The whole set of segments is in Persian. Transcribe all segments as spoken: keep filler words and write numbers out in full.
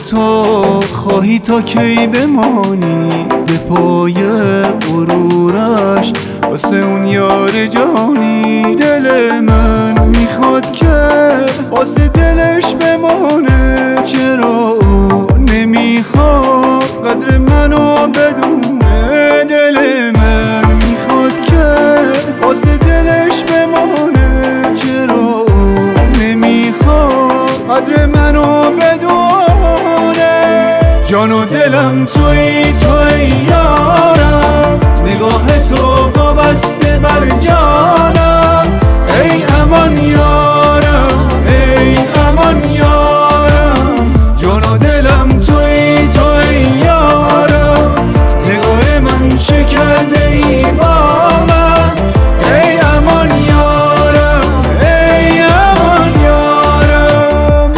تو خواهی تا کی بمانی به پای غرورش واسه اون یار جانی. دل من میخواد که واسه دلش بمانه، چرا او نمیخواد قدر منو بدونه. دل من میخواد که واسه دلش بمانه، چرا او نمیخواد قدر منو بدونه. جان و دلم توی توی یارم، نگاه تو وابسته بر جانم. ای امان یارم، ای امان یارم، جان و دلم توی توی یارم. نگاه من چه کرده ای با من، ای امان یارم، ای امان یارم.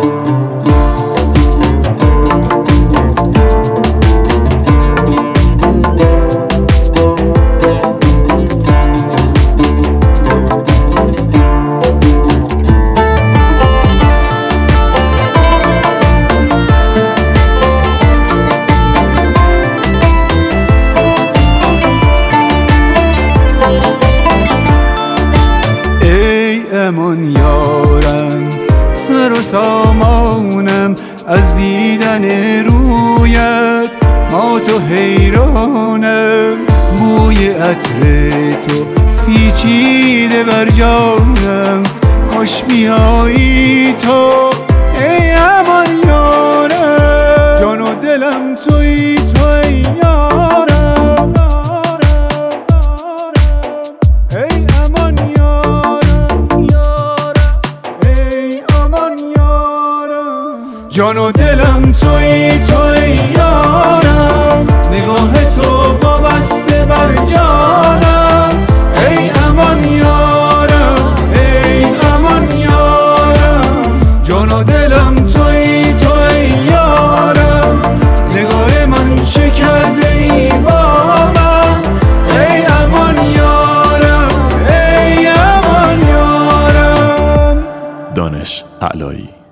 امان یارم، سر و سامانم از دیدن رویت ما تو حیرانم. بوی عطر تو پیچیده بر جانم، کاش بیایی تو ای امان یارم. جان و دلم توی توی یارم، ای امان یارم، جان و دلم توی توی یارم. نگاه تو وابسته بر جانم، ای امان یارم، ای امان یارم، جان و دلم توی توی یارم. نگاه من چه کرده ای با من، ای امان یارم، ای امان یارم. دانش علایی.